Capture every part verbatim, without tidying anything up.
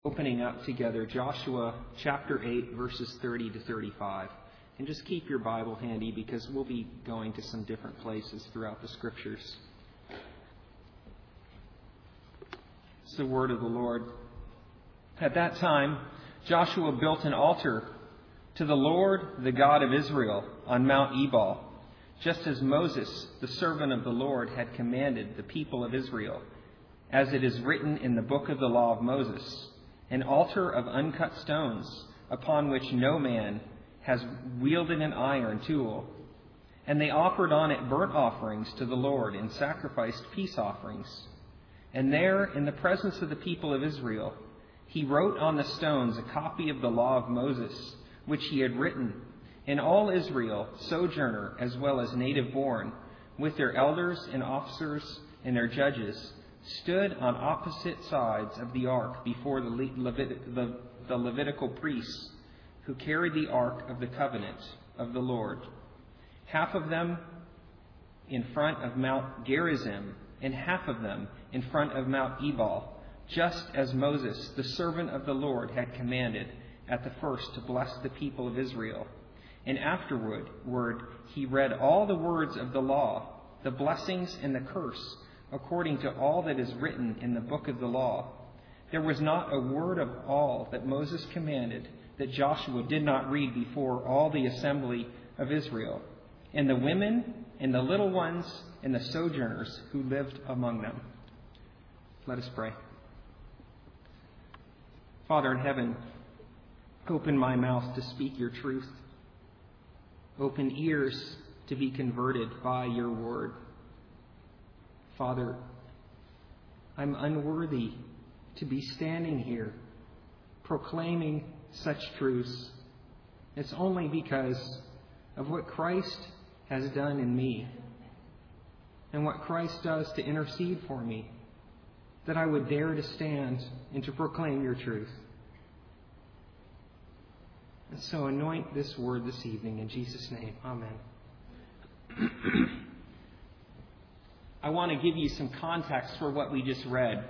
Opening up together Joshua chapter eight, verses thirty to thirty-five. And just keep your Bible handy because we'll be going to some different places throughout the Scriptures. It's the word of the Lord. At that time, Joshua built an altar to the Lord, the God of Israel, on Mount Ebal, just as Moses, the servant of the Lord, had commanded the people of Israel, as it is written in the book of the law of Moses, an altar of uncut stones, upon which no man has wielded an iron tool. And they offered on it burnt offerings to the Lord and sacrificed peace offerings. And there, in the presence of the people of Israel, he wrote on the stones a copy of the law of Moses, which he had written. And all Israel, sojourner as well as native born, with their elders and officers and their judges, stood on opposite sides of the ark before the, Levit- the, the Levitical priests who carried the ark of the covenant of the Lord, half of them in front of Mount Gerizim and half of them in front of Mount Ebal, just as Moses, the servant of the Lord, had commanded at the first to bless the people of Israel. And afterward word, he read all the words of the law, the blessings and the curse, according to all that is written in the book of the law. There was not a word of all that Moses commanded that Joshua did not read before all the assembly of Israel, and the women and the little ones and the sojourners who lived among them. Let us pray. Father in heaven, open my mouth to speak your truth. Open ears to be converted by your word. Father, I'm unworthy to be standing here proclaiming such truths. It's only because of what Christ has done in me and what Christ does to intercede for me that I would dare to stand and to proclaim your truth. And so anoint this word this evening in Jesus' name. Amen. I want to give you some context for what we just read.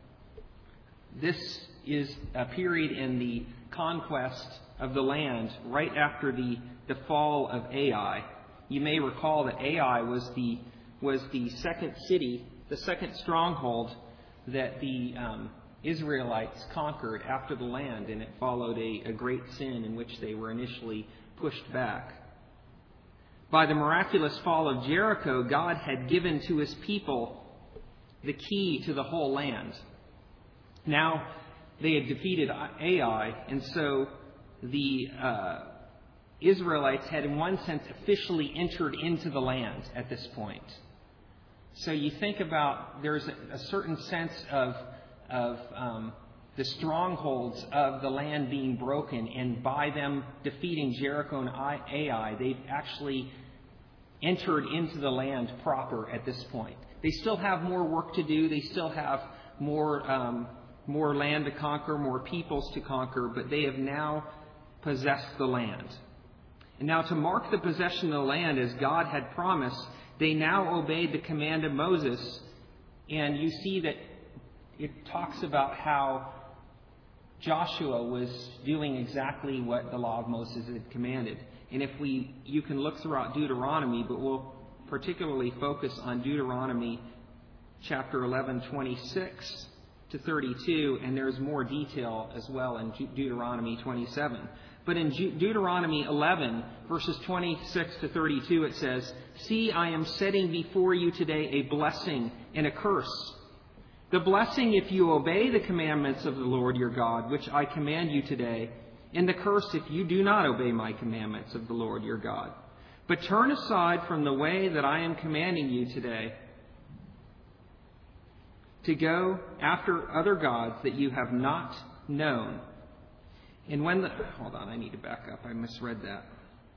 This is a period in the conquest of the land right after the, the fall of Ai. You may recall that Ai was the was the second city, the second stronghold that the um, Israelites conquered after the land, and it followed a, a great sin in which they were initially pushed back. By the miraculous fall of Jericho, God had given to his people the key to the whole land. Now, they had defeated Ai, and so the uh, Israelites had, in one sense, officially entered into the land at this point. So you think about, there's a, a certain sense of, of um, the strongholds of the land being broken, and by them defeating Jericho and Ai, they've actually entered into the land proper at this point. They still have more work to do. They still have more um, more land to conquer, more peoples to conquer, but they have now possessed the land. And now, to mark the possession of the land as God had promised, they now obeyed the command of Moses. And you see that it talks about how Joshua was doing exactly what the law of Moses had commanded. And if we, you can look throughout Deuteronomy, but we'll particularly focus on Deuteronomy chapter eleven, twenty-six to thirty-two, and there's more detail as well in Deuteronomy twenty-seven. But in Deuteronomy eleven, verses twenty-six to thirty-two, it says, "See, I am setting before you today a blessing and a curse. The blessing if you obey the commandments of the Lord your God, which I command you today, and the curse if you do not obey my commandments of the Lord your God. But turn aside from the way that I am commanding you today to go after other gods that you have not known." And when the... Hold on, I need to back up. I misread that.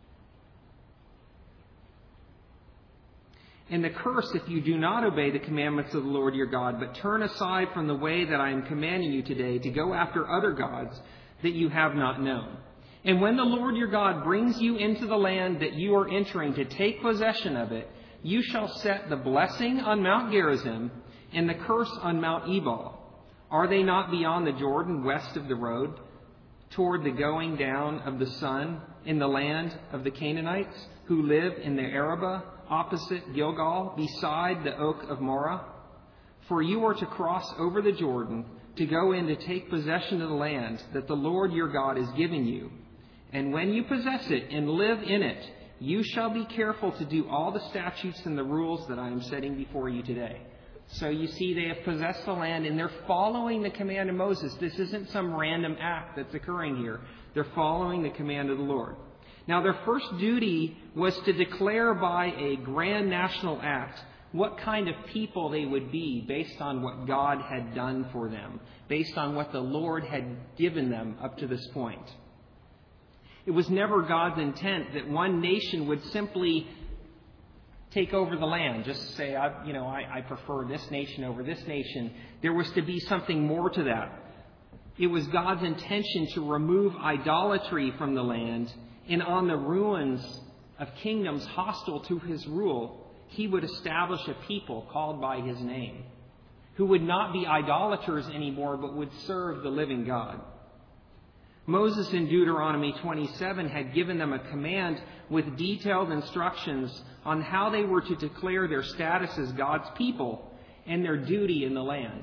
"And the curse if you do not obey the commandments of the Lord your God, but turn aside from the way that I am commanding you today to go after other gods that you have not known. And when the Lord your God brings you into the land that you are entering to take possession of it, you shall set the blessing on Mount Gerizim and the curse on Mount Ebal. Are they not beyond the Jordan, west of the road, toward the going down of the sun, in the land of the Canaanites, who live in the Arabah, opposite Gilgal, beside the oak of Moreh? For you are to cross over the Jordan, to go in to take possession of the land that the Lord your God is giving you. And when you possess it and live in it, you shall be careful to do all the statutes and the rules that I am setting before you today. So you see, they have possessed the land and they're following the command of Moses. This isn't some random act that's occurring here. They're following the command of the Lord. Now, their first duty was to declare by a grand national act what kind of people they would be based on what God had done for them, based on what the Lord had given them up to this point. It was never God's intent that one nation would simply take over the land, just say, I, you know, I, I prefer this nation over this nation. There was to be something more to that. It was God's intention to remove idolatry from the land, and on the ruins of kingdoms hostile to his rule, he would establish a people called by his name, who would not be idolaters anymore, but would serve the living God. Moses in Deuteronomy twenty-seven had given them a command with detailed instructions on how they were to declare their status as God's people and their duty in the land.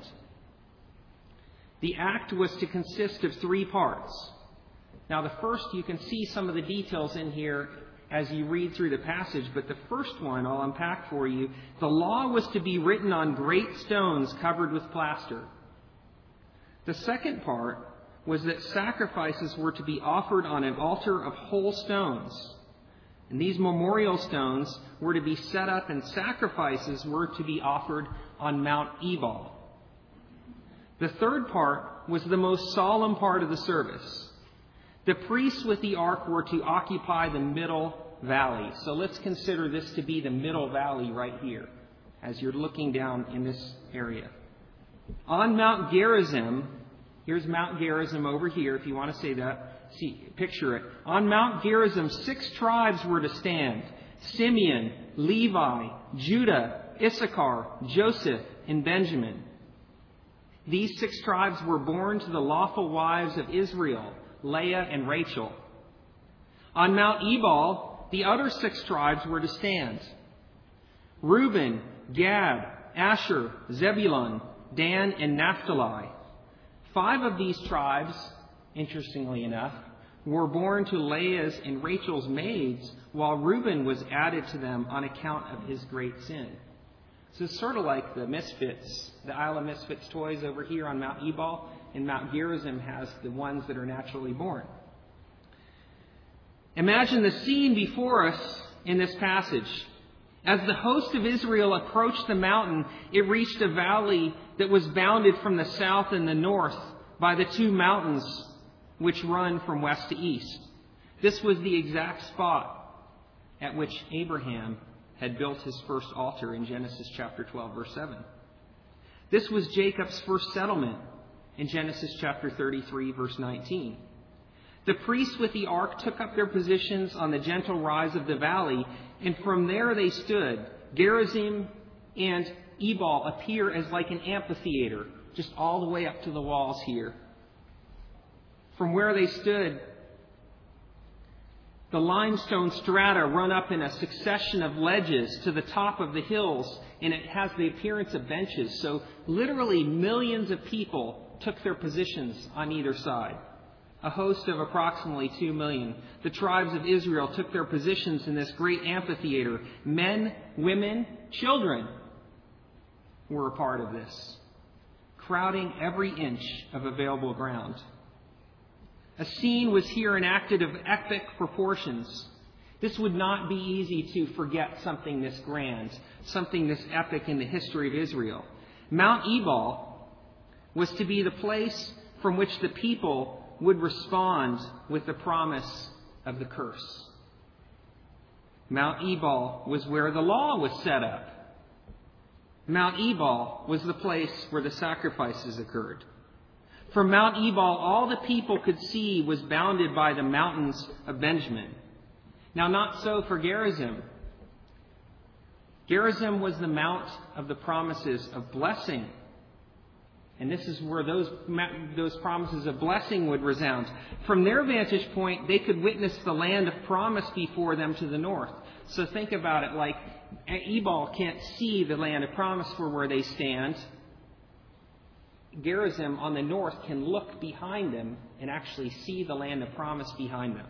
The act was to consist of three parts. Now, the first, you can see some of the details in here as you read through the passage, but the first one I'll unpack for you. The law was to be written on great stones covered with plaster. The second part was that sacrifices were to be offered on an altar of whole stones. And these memorial stones were to be set up, and sacrifices were to be offered on Mount Ebal. The third part was the most solemn part of the service. The priests with the ark were to occupy the middle valley. So let's consider this to be the middle valley right here, as you're looking down in this area. On Mount Gerizim, here's Mount Gerizim over here, if you want to say that. See, picture it. On Mount Gerizim, six tribes were to stand: Simeon, Levi, Judah, Issachar, Joseph, and Benjamin. These six tribes were born to the lawful wives of Israel, Leah and Rachel. On Mount Ebal, the other six tribes were to stand: Reuben, Gad, Asher, Zebulun, Dan, and Naphtali. Five of these tribes, interestingly enough, were born to Leah's and Rachel's maids, while Reuben was added to them on account of his great sin. So it's sort of like the Misfits, the Isle of Misfits toys over here on Mount Ebal, and Mount Gerizim has the ones that are naturally born. Imagine the scene before us in this passage. As the host of Israel approached the mountain, it reached a valley that was bounded from the south and the north by the two mountains which run from west to east. This was the exact spot at which Abraham had built his first altar in Genesis chapter twelve, verse seven. This was Jacob's first settlement in Genesis chapter thirty-three, verse nineteen. The priests with the ark took up their positions on the gentle rise of the valley, and from there they stood. Gerizim and Ebal appear as like an amphitheater, just all the way up to the walls here. From where they stood, the limestone strata run up in a succession of ledges to the top of the hills, and it has the appearance of benches. So literally millions of people took their positions on either side. A host of approximately two million. The tribes of Israel took their positions in this great amphitheater. Men, women, children were a part of this, crowding every inch of available ground. A scene was here enacted of epic proportions. This would not be easy to forget something this grand, something this epic in the history of Israel. Mount Ebal was to be the place from which the people would respond with the promise of the curse. Mount Ebal was where the law was set up. Mount Ebal was the place where the sacrifices occurred. From Mount Ebal, all the people could see was bounded by the mountains of Benjamin. Now, not so for Gerizim. Gerizim was the mount of the promises of blessing And this is where those those promises of blessing would resound. From their vantage point, they could witness the land of promise before them to the north. So think about it like Ebal can't see the land of promise for where they stand. Gerizim on the north can look behind them and actually see the land of promise behind them.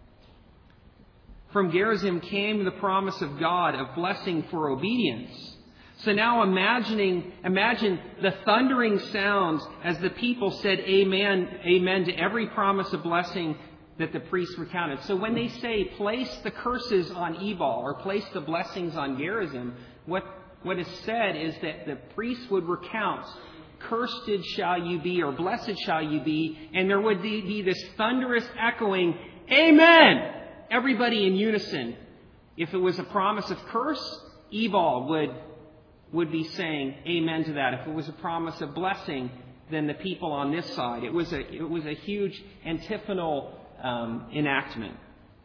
From Gerizim came the promise of God of blessing for obedience. So now imagining, imagine the thundering sounds as the people said amen, amen to every promise of blessing that the priests recounted. So when they say place the curses on Ebal or place the blessings on Gerizim, what, what is said is that the priests would recount, cursed shall you be or blessed shall you be, and there would be this thunderous echoing, amen! Everybody in unison. If it was a promise of curse, Ebal would would be saying amen to that. If it was a promise of blessing, then the people on this side. It was a it was a huge antiphonal um, enactment.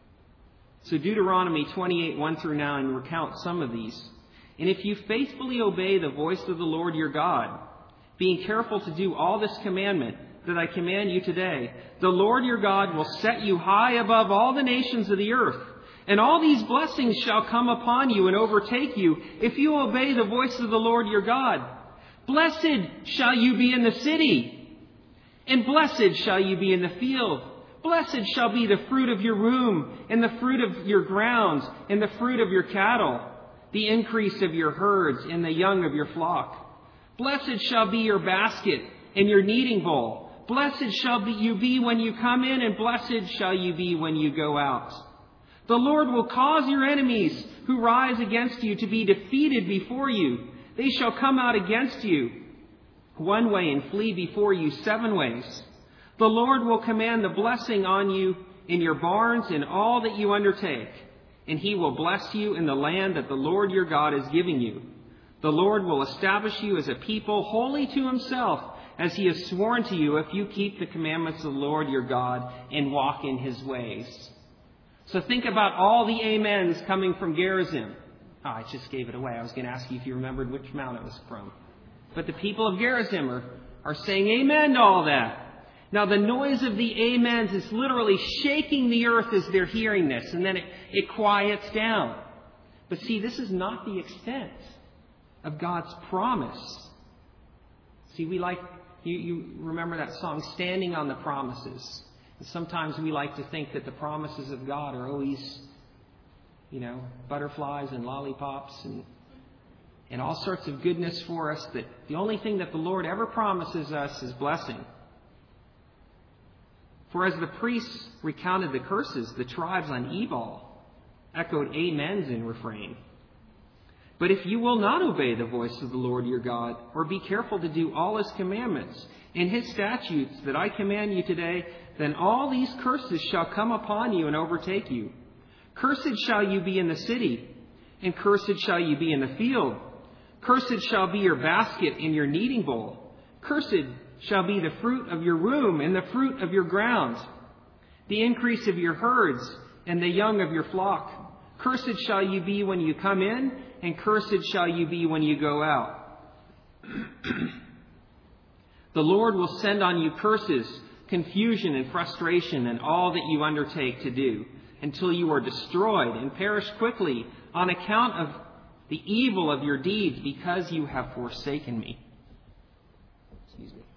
So Deuteronomy twenty-eight, one through nine recounts some of these. And if you faithfully obey the voice of the Lord your God, being careful to do all this commandment that I command you today, the Lord your God will set you high above all the nations of the earth. And all these blessings shall come upon you and overtake you if you obey the voice of the Lord your God. Blessed shall you be in the city, and blessed shall you be in the field. Blessed shall be the fruit of your womb, and the fruit of your grounds, and the fruit of your cattle, the increase of your herds, and the young of your flock. Blessed shall be your basket and your kneading bowl. Blessed shall be you be when you come in, and blessed shall you be when you go out. The Lord will cause your enemies who rise against you to be defeated before you. They shall come out against you one way and flee before you seven ways. The Lord will command the blessing on you in your barns and all that you undertake, and He will bless you in the land that the Lord your God is giving you. The Lord will establish you as a people holy to Himself, as He has sworn to you, if you keep the commandments of the Lord your God and walk in His ways. So think about all the amens coming from Gerizim. Oh, I just gave it away. I was going to ask you if you remembered which mount it was from. But the people of Gerizim are, are saying amen to all that. Now the noise of the amens is literally shaking the earth as they're hearing this. And then it, it quiets down. But see, this is not the extent of God's promise. See, we like, you, you remember that song, Standing on the Promises. And sometimes we like to think that the promises of God are always, you know, butterflies and lollipops and and all sorts of goodness for us, that the only thing that the Lord ever promises us is blessing. For as the priests recounted the curses, the tribes on Ebal echoed amens in refrain. But if you will not obey the voice of the Lord your God, or be careful to do all His commandments and His statutes that I command you today, then all these curses shall come upon you and overtake you. Cursed shall you be in the city, and cursed shall you be in the field. Cursed shall be your basket and your kneading bowl. Cursed shall be the fruit of your womb and the fruit of your ground, the increase of your herds and the young of your flock. Cursed shall you be when you come in, and cursed shall you be when you go out. The Lord will send on you curses, confusion and frustration in all that you undertake to do, until you are destroyed and perish quickly on account of the evil of your deeds, because you have forsaken me. Excuse me.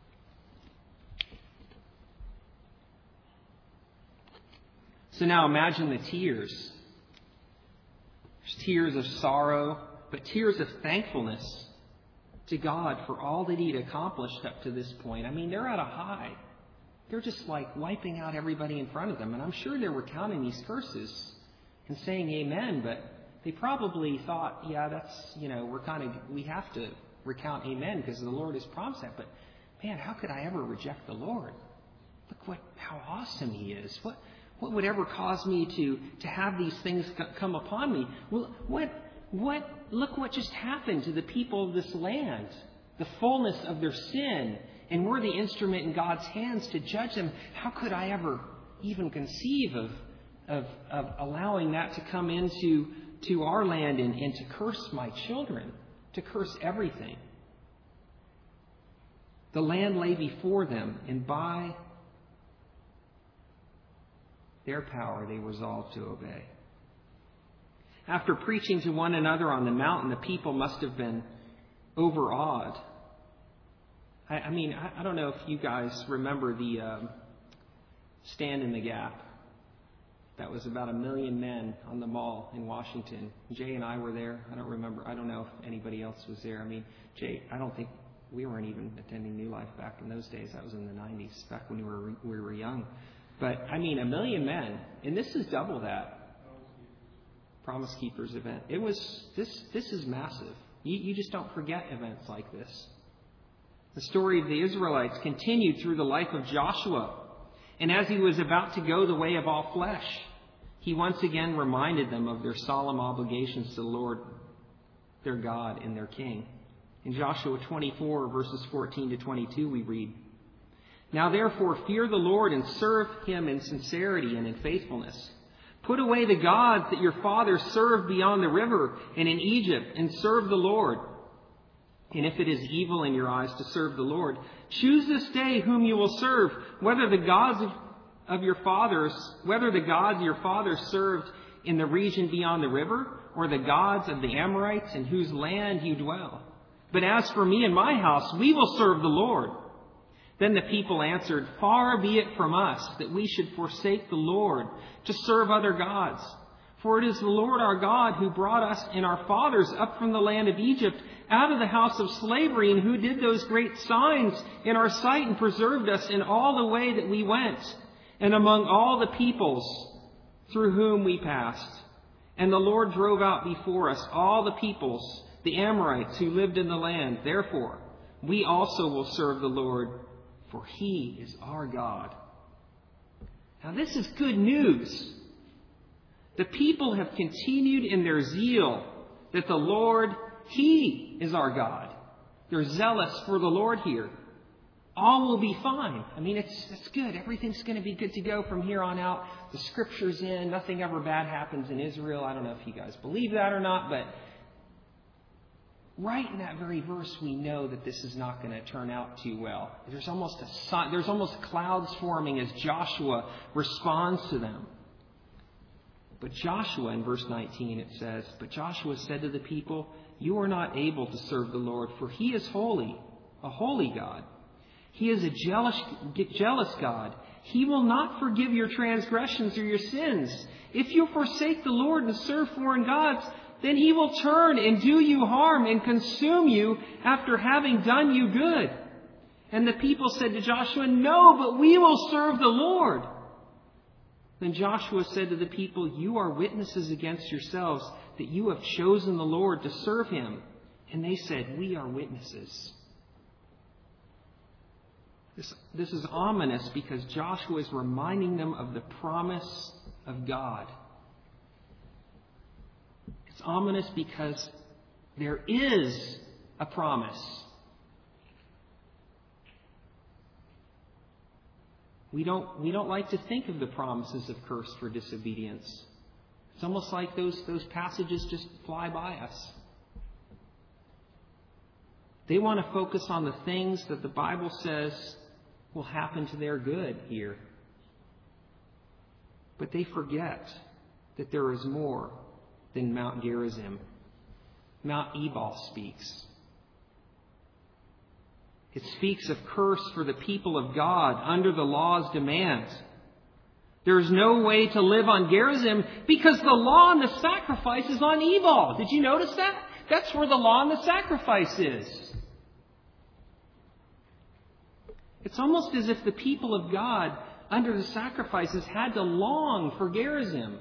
So now imagine the tears. There's tears of sorrow, but tears of thankfulness to God for all that He'd accomplished up to this point. I mean, they're at a high. They're just like wiping out everybody in front of them. And I'm sure they're recounting these curses and saying amen, but they probably thought, yeah, that's, you know, we're kind of, we have to recount amen because the Lord has promised that. But man, how could I ever reject the Lord? Look what, how awesome He is. What, what would ever cause me to, to have these things come upon me? Well, what, what, look what just happened to the people of this land. The fullness of their sin. And we're the instrument in God's hands to judge them. How could I ever even conceive of, of, of allowing that to come into to our land and, and to curse my children, to curse everything? The land lay before them, and by their power they resolved to obey. After preaching to one another on the mountain, the people must have been overawed. I, I mean, I, I don't know if you guys remember the um, Stand in the Gap. That was about a million men on the mall in Washington. Jay and I were there. I don't remember. I don't know if anybody else was there. I mean, Jay, I don't think we weren't even attending New Life back in those days. That was in the nineties, back when we were we were young. But I mean, a million men, and this is double that. Promise Keepers event. It was this. This is massive. You, you just don't forget events like this. The story of the Israelites continued through the life of Joshua, and as he was about to go the way of all flesh, he once again reminded them of their solemn obligations to the Lord, their God and their King. In Joshua twenty-four, verses fourteen to twenty-two, we read, "Now therefore fear the Lord and serve him in sincerity and in faithfulness. Put away the gods that your fathers served beyond the river and in Egypt, and serve the Lord. And if it is evil in your eyes to serve the Lord, choose this day whom you will serve, whether the gods of, of your fathers, whether the gods your fathers served in the region beyond the river, or the gods of the Amorites in whose land you dwell. But as for me and my house, we will serve the Lord." Then the people answered, "Far be it from us that we should forsake the Lord to serve other gods. For it is the Lord our God who brought us and our fathers up from the land of Egypt, out of the house of slavery, and who did those great signs in our sight and preserved us in all the way that we went, and among all the peoples through whom we passed. And the Lord drove out before us all the peoples, the Amorites who lived in the land. Therefore, we also will serve the Lord, for he is our God." Now this is good news. The people have continued in their zeal that the Lord, he is our God. They're zealous for the Lord here. All will be fine. I mean, it's it's good. Everything's going to be good to go from here on out. The scripture's in. Nothing ever bad happens in Israel. I don't know if you guys believe that or not, but right in that very verse, we know that this is not going to turn out too well. There's almost a there's almost clouds forming as Joshua responds to them. But Joshua, in verse nineteen, it says, "But Joshua said to the people, 'You are not able to serve the Lord, for he is holy, a holy God. He is a jealous, jealous God. He will not forgive your transgressions or your sins. If you forsake the Lord and serve foreign gods, then he will turn and do you harm and consume you after having done you good.' And the people said to Joshua, 'No, but we will serve the Lord.' Then Joshua said to the people, 'You are witnesses against yourselves that you have chosen the Lord to serve him.' And they said, 'We are witnesses.'" This, this is ominous because Joshua is reminding them of the promise of God. It's ominous because there is a promise. We don't, we don't like to think of the promises of curse for disobedience. It's almost like those, those passages just fly by us. They want to focus on the things that the Bible says will happen to their good here. But they forget that there is more than Mount Gerizim. Mount Ebal speaks. It speaks of curse for the people of God under the law's demands. There is no way to live on Gerizim because the law and the sacrifice is on Ebal. Did you notice that? That's where the law and the sacrifice is. It's almost as if the people of God under the sacrifices had to long for Gerizim.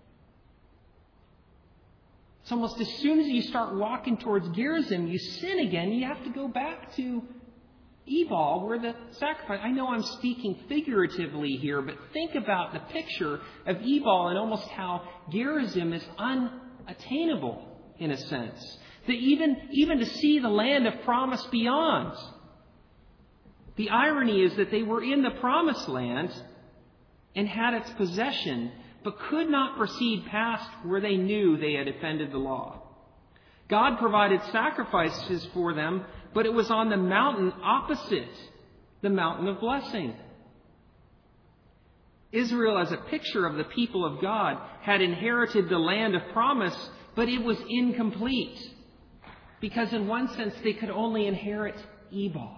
It's almost as soon as you start walking towards Gerizim, you sin again. You have to go back to Ebal, where the sacrifice. I know I'm speaking figuratively here, but think about the picture of Ebal and almost how Gerizim is unattainable in a sense. That even, even to see the land of promise beyond. The irony is that they were in the promised land and had its possession, but could not proceed past where they knew they had offended the law. God provided sacrifices for them, but it was on the mountain opposite the mountain of blessing. Israel, as a picture of the people of God, had inherited the land of promise, but it was incomplete. Because in one sense, they could only inherit Ebal.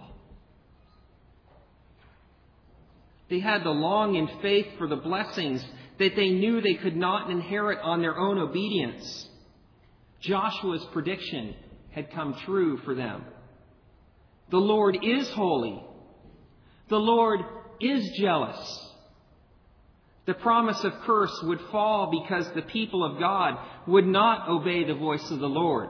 They had to long in faith for the blessings that they knew they could not inherit on their own obedience. Joshua's prediction had come true for them. The Lord is holy. The Lord is jealous. The promise of curse would fall because the people of God would not obey the voice of the Lord.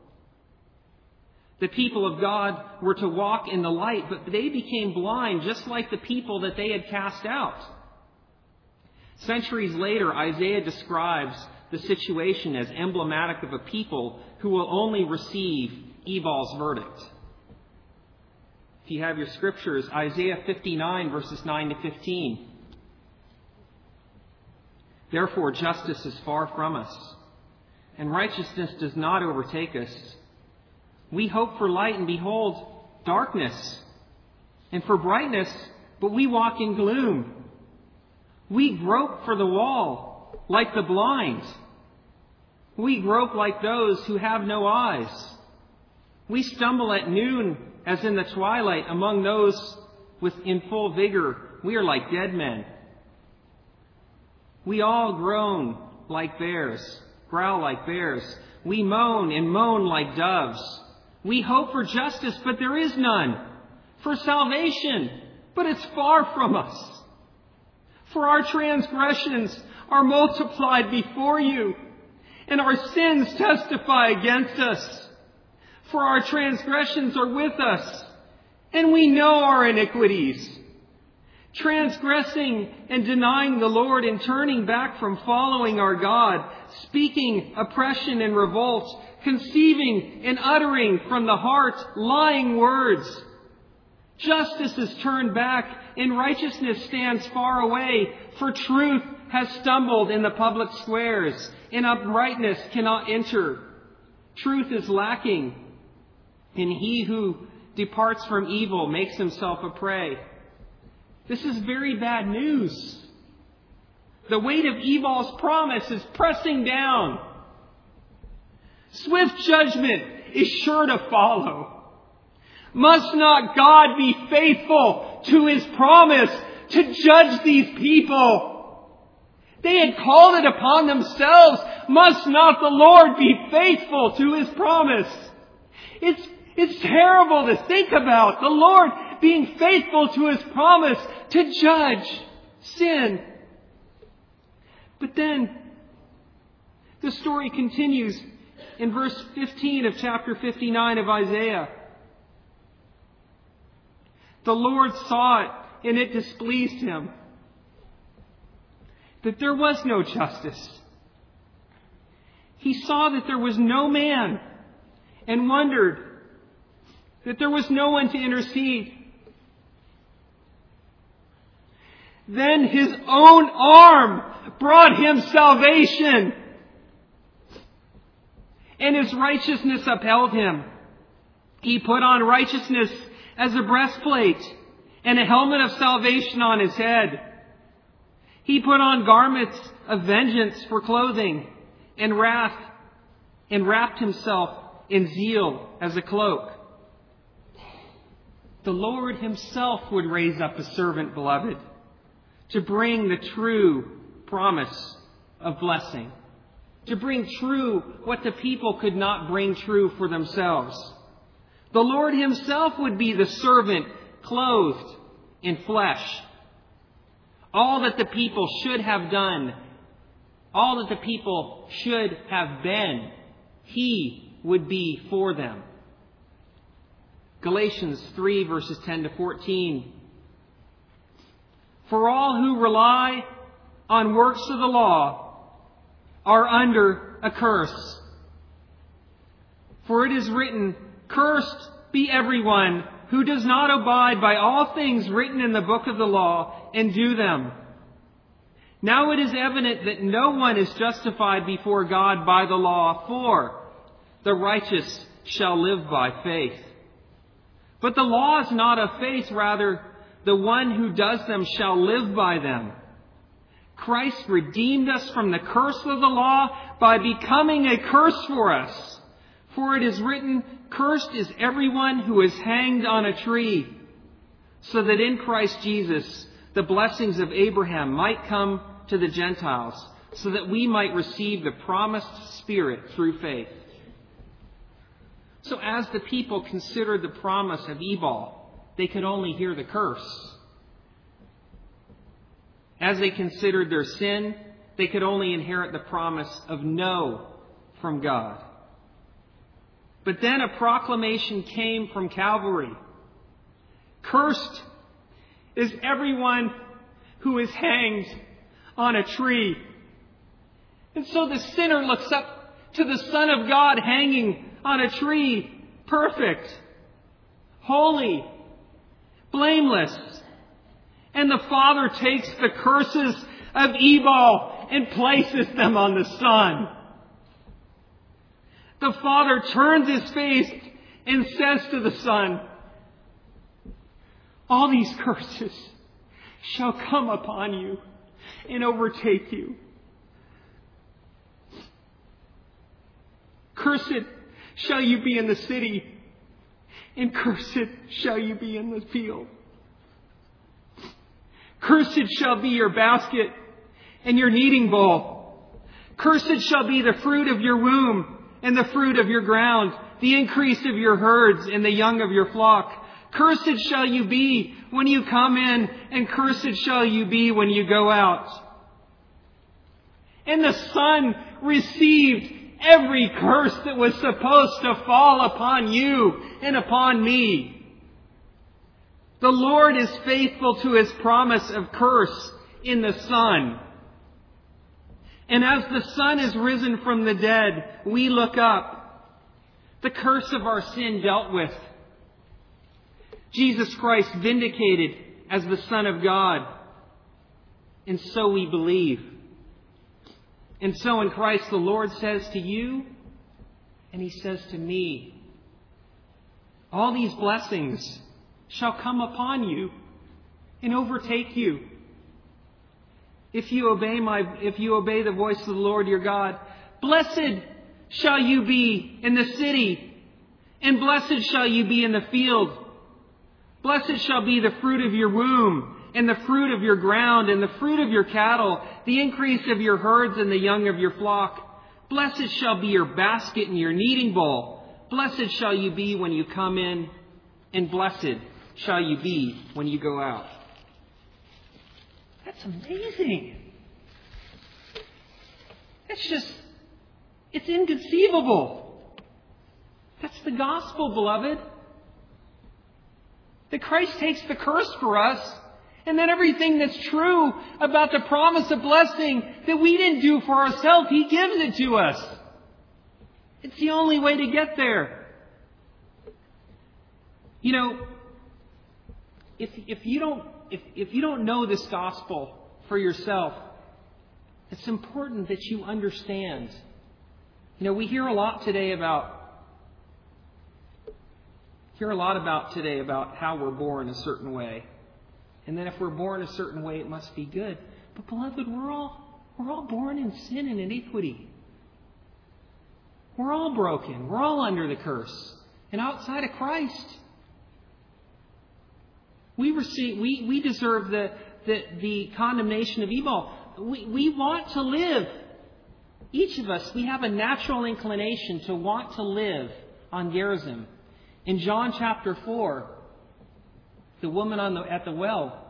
The people of God were to walk in the light, but they became blind just like the people that they had cast out. Centuries later, Isaiah describes the situation as emblematic of a people who will only receive Ebal's verdict. If you have your scriptures, Isaiah fifty-nine, verses nine to fifteen. Therefore, justice is far from us, and righteousness does not overtake us. We hope for light, and behold, darkness, and for brightness, but we walk in gloom. We grope for the wall, like the blind. We grope like those who have no eyes. We stumble at noon, as in the twilight, among those with in full vigor. We are like dead men. We all groan like bears, growl like bears. We moan and moan like doves. We hope for justice, but there is none. For salvation, but it's far from us. For our transgressions are multiplied before you, and our sins testify against us. For our transgressions are with us, and we know our iniquities. Transgressing and denying the Lord and turning back from following our God, speaking oppression and revolt, conceiving and uttering from the heart lying words. Justice is turned back and righteousness stands far away, for truth has stumbled in the public squares and uprightness cannot enter. Truth is lacking, and he who departs from evil makes himself a prey. This is very bad news. The weight of Ebal's promise is pressing down. Swift judgment is sure to follow. Must not God be faithful to His promise to judge these people? They had called it upon themselves. Must not the Lord be faithful to His promise? It's, it's terrible to think about. The Lord being faithful to His promise to judge sin. But then the story continues in verse fifteen of chapter fifty-nine of Isaiah. The Lord saw it, and it displeased Him that there was no justice. He saw that there was no man and wondered that there was no one to intercede. Then His own arm brought Him salvation, and His righteousness upheld Him. He put on righteousness as a breastplate and a helmet of salvation on His head. He put on garments of vengeance for clothing and wrath, and wrapped Himself in zeal as a cloak. The Lord Himself would raise up a servant, beloved, to bring the true promise of blessing, to bring true what the people could not bring true for themselves. The Lord Himself would be the servant clothed in flesh. All that the people should have done, all that the people should have been, He would be for them. Galatians three, verses ten to fourteen. For all who rely on works of the law are under a curse. For it is written, cursed be everyone who does not abide by all things written in the book of the law and do them. Now it is evident that no one is justified before God by the law, for the righteous shall live by faith. But the law is not of faith, rather, the one who does them shall live by them. Christ redeemed us from the curse of the law by becoming a curse for us. For it is written, cursed is everyone who is hanged on a tree, so that in Christ Jesus the blessings of Abraham might come to the Gentiles, so that we might receive the promised Spirit through faith. So as the people considered the promise of Ebal, they could only hear the curse. As they considered their sin, they could only inherit the promise of no from God. But then a proclamation came from Calvary. Cursed is everyone who is hanged on a tree. And so the sinner looks up to the Son of God hanging on a tree, perfect, holy, blameless. And the Father takes the curses of Ebal and places them on the Son. The Father turns His face and says to the Son, all these curses shall come upon you and overtake you. Cursed shall you be in the city, and cursed shall you be in the field. Cursed shall be your basket and your kneading bowl. Cursed shall be the fruit of your womb and the fruit of your ground, the increase of your herds and the young of your flock. Cursed shall you be when you come in, and cursed shall you be when you go out. And the Son received every curse that was supposed to fall upon you and upon me. The Lord is faithful to His promise of curse in the Son. And as the Son is risen from the dead, we look up. The curse of our sin dealt with. Jesus Christ vindicated as the Son of God. And so we believe. And so in Christ the Lord says to you, and He says to me, all these blessings shall come upon you and overtake you. If you obey my, if you obey the voice of the Lord your God, blessed shall you be in the city, and blessed shall you be in the field. Blessed shall be the fruit of your womb, and the fruit of your ground, and the fruit of your cattle, the increase of your herds, and the young of your flock. Blessed shall be your basket and your kneading bowl. Blessed shall you be when you come in, and blessed shall you be when you go out. That's amazing. It's just, it's inconceivable. That's the gospel, beloved. That Christ takes the curse for us, and then everything that's true about the promise of blessing that we didn't do for ourselves, He gives it to us. It's the only way to get there. You know, if if you don't if if you don't know this gospel for yourself, it's important that you understand. You know, we hear a lot today about hear a lot about today about how we're born a certain way. And then if we're born a certain way, it must be good. But beloved, we're all we're all born in sin and iniquity. We're all broken. We're all under the curse. And outside of Christ, we receive we, we deserve the, the the condemnation of evil. We we want to live. Each of us, we have a natural inclination to want to live on Gerizim. In John chapter four, the woman on the, at the well,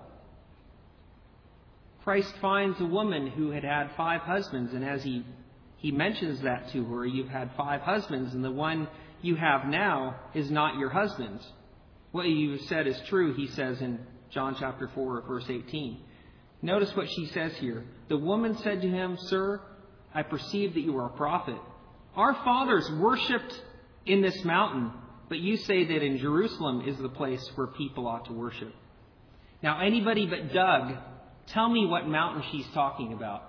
Christ finds a woman who had had five husbands, and as he, he mentions that to her, you've had five husbands, and the one you have now is not your husband. What you said is true, he says in John chapter four, verse eighteen. Notice what she says here. The woman said to him, Sir, I perceive that you are a prophet. Our fathers worshipped in this mountain, but you say that in Jerusalem is the place where people ought to worship. Now, anybody but Doug, tell me what mountain she's talking about.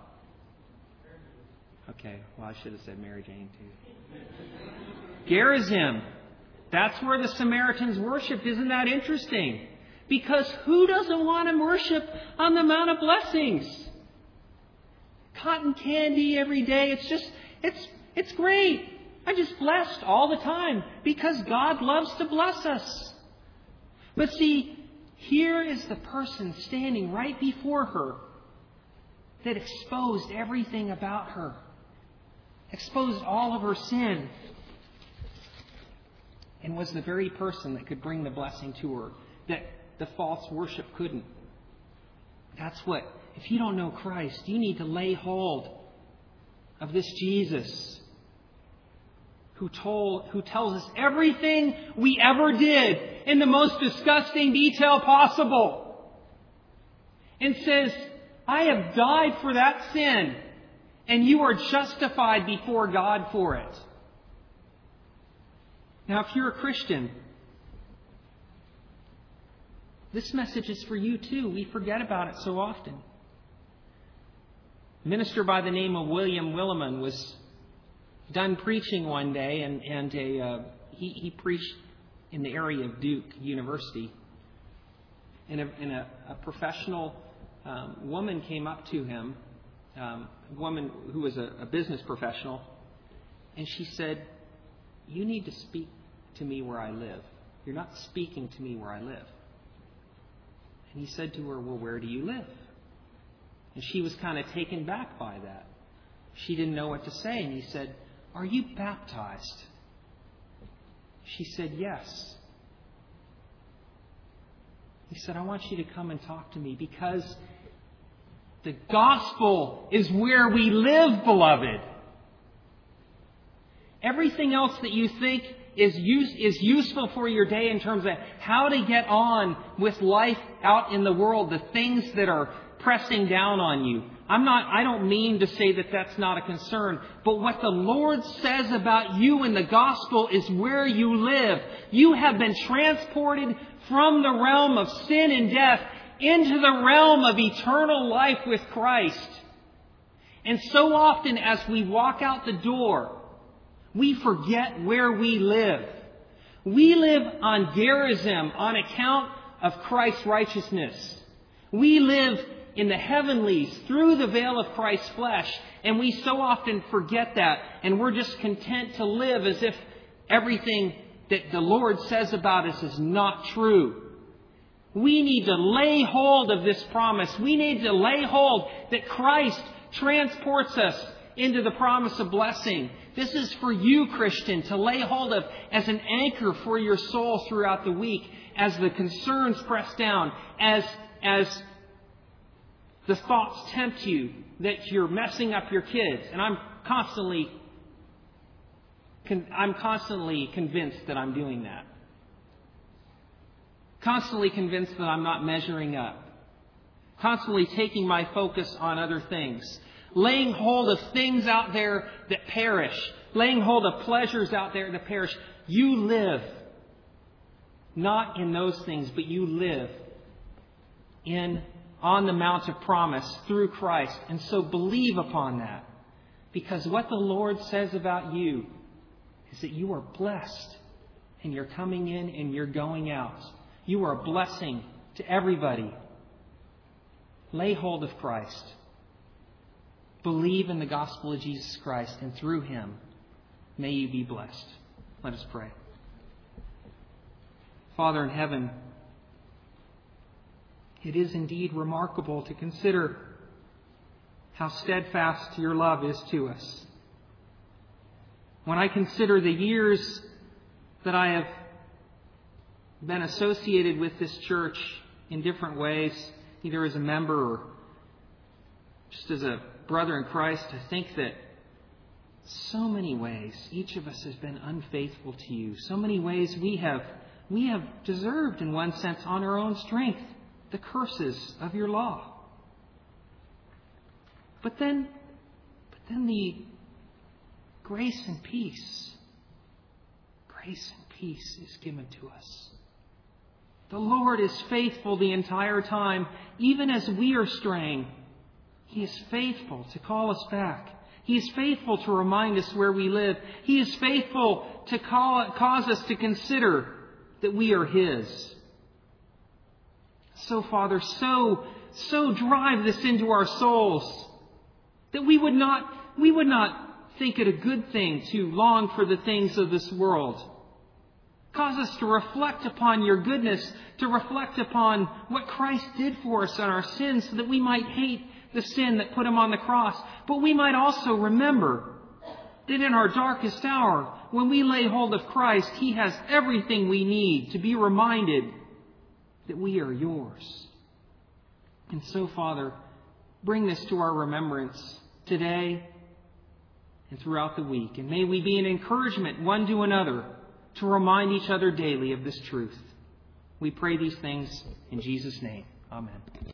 Okay, well, I should have said Mary Jane too. Gerizim. That's where the Samaritans worshiped. Isn't that interesting? Because who doesn't want to worship on the Mount of Blessings? Cotton candy every day. It's just, it's, it's great. I'm just blessed all the time because God loves to bless us. But see, here is the person standing right before her that exposed everything about her, exposed all of her sin, and was the very person that could bring the blessing to her that the false worship couldn't. That's what, if you don't know Christ, you need to lay hold of this Jesus who told, who tells us everything we ever did in the most disgusting detail possible. And says, I have died for that sin, and you are justified before God for it. Now, if you're a Christian, this message is for you too. We forget about it so often. A minister by the name of William Willimon was done preaching one day, and, and a, uh, he, he preached in the area of Duke University. And a, and a, a professional um, woman came up to him, um, a woman who was a, a business professional, and she said, you need to speak to me where I live. You're not speaking to me where I live. And he said to her, well, where do you live? And she was kind of taken back by that. She didn't know what to say. And he said, are you baptized? She said, yes. He said, I want you to come and talk to me because the gospel is where we live, beloved. Everything else that you think is use, is useful for your day in terms of how to get on with life out in the world, the things that are pressing down on you. I'm not, I don't mean to say that that's not a concern, but what the Lord says about you in the gospel is where you live. You have been transported from the realm of sin and death into the realm of eternal life with Christ. And so often as we walk out the door, we forget where we live. We live on Gerizim on account of Christ's righteousness. We live in the heavenlies through the veil of Christ's flesh. And we so often forget that. And we're just content to live as if everything that the Lord says about us is not true. We need to lay hold of this promise. We need to lay hold that Christ transports us into the promise of blessing. This is for you, Christian, to lay hold of as an anchor for your soul throughout the week, as the concerns press down, as, as the thoughts tempt you that you're messing up your kids. And I'm constantly, I'm constantly convinced that I'm doing that. Constantly convinced that I'm not measuring up. Constantly taking my focus on other things. Laying hold of things out there that perish. Laying hold of pleasures out there that perish. You live not in those things, but you live in on the Mount of Promise through Christ. And so believe upon that. Because what the Lord says about you is that you are blessed. And you're coming in and you're going out. You are a blessing to everybody. Lay hold of Christ. Believe in the gospel of Jesus Christ, and through Him, may you be blessed. Let us pray. Father in heaven, it is indeed remarkable to consider how steadfast your love is to us. When I consider the years that I have been associated with this church in different ways, either as a member or just as a brother in Christ, to think that so many ways each of us has been unfaithful to you. So many ways we have we have deserved, in one sense, on our own strength, the curses of your law. But then, but then the grace and peace, grace and peace is given to us. The Lord is faithful the entire time, even as we are straying. He is faithful to call us back. He is faithful to remind us where we live. He is faithful to call, cause us to consider that we are His. So, Father, so, so drive this into our souls that we would not, we would not think it a good thing to long for the things of this world. Cause us to reflect upon your goodness, to reflect upon what Christ did for us on our sins, so that we might hate the sin that put Him on the cross. But we might also remember that in our darkest hour, when we lay hold of Christ, He has everything we need to be reminded that we are yours. And so, Father, bring this to our remembrance today and throughout the week. And may we be an encouragement one to another to remind each other daily of this truth. We pray these things in Jesus' name. Amen.